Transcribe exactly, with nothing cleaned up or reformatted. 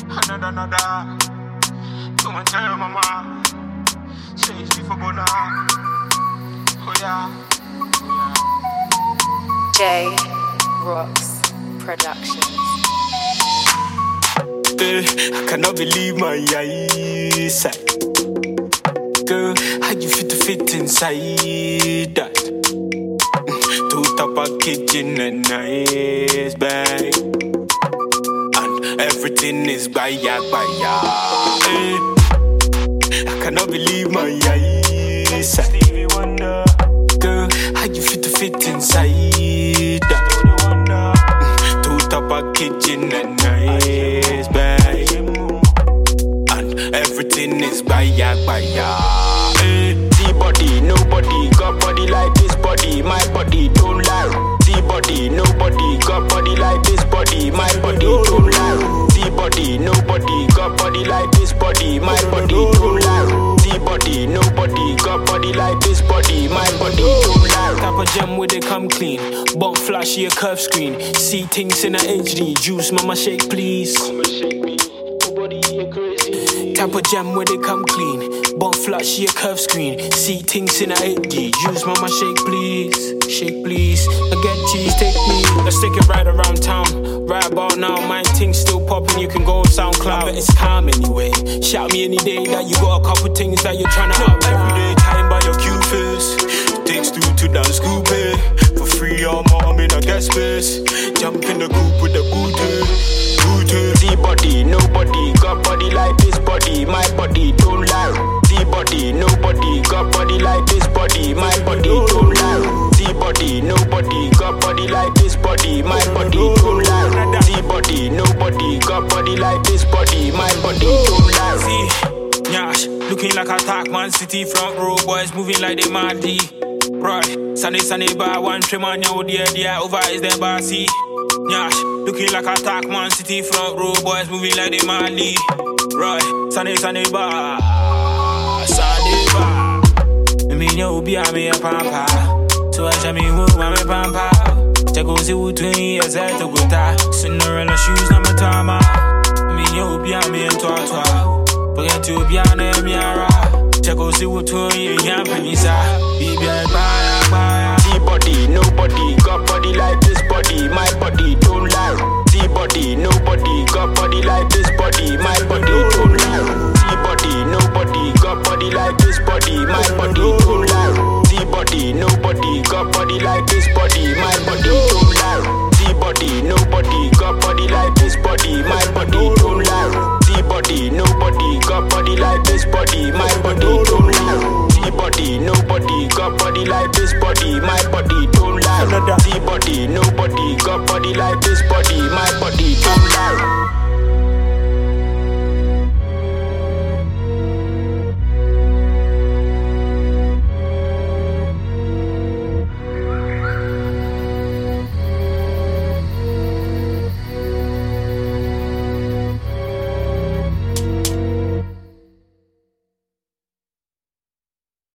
Another, another. Come and tell your mama. Change me for Bona. Oh yeah. J Rocks Productions. Uh, I cannot believe my eyes. Girl, how you fit to fit inside that? Two top package in a nice bag, and everything is by ya, by ya. Uh, I cannot believe my eyes. Stevie Wonder. Girl, how you fit to fit inside that? Two top package in a nice bag, and everything is by ya, by ya. T-body, nobody got body like this body. My body don't lie. T-body, nobody got body like this body. My body don't lie. T-body, nobody got body like this body. My body don't lie. T-body, nobody got body like this body. My body don't lie. Type of gem where they come clean. Bump flashy a curve screen. See things in a H D. Juice, mama shake please. Come and shake me. Nobody here crazy. Type of gem where they come clean. Bump flashy a curve screen. See things in a eight D. Juice, mama shake please. Shake please. I get cheese, take me. Let's take it right around town. Right about now, my thing's still popping. You can go on SoundCloud. I bet it's calm anyway. Shout me any day that you got a couple things that you're trying to out. Everyday time by your Q-Fizz. Takes two to dance scoop it. For free or more, I'm in a guest space. Jump in the coupe with the booty. Booty. T-body, nobody got body like this body. My body don't lie. T-body, nobody got body like this body. My body don't lie. T-body, nobody got body like this body. My body don't lie. T-body, nobody got body like this body. My body don't lie. See, Nyash, looking like attack Man City front row boys moving like they mad D. Right, Sunday Sunday bar one trim on your dear dear over is their bar see. Nyash, looking like attack Man City front row boys moving like they mad D. Right, Sunday Sunday bar. Sunday bar. I mean you be a me a pampa. So I tell me who I'm a pampa. Check out see who twin years I to go ta. Cinderella shoes na matama. I mean you be a me a twa twa. Forget to be a name yara. Check out see who twin years yam penisa. Be be a baya baya. T-body, nobody got body like this body. My body don't lie. T-body, nobody got body like this body. My body don't lie. T-body, nobody got body like this body. My body don't lie. T-body, nobody got body like this body. My body don't lie. T-body, nobody got body like this body. My body don't lie. T-body, nobody got body like this body. My body don't lie. T-body, nobody got body like this body. My body don't lie. T-body, nobody got body like this body. My body don't lie.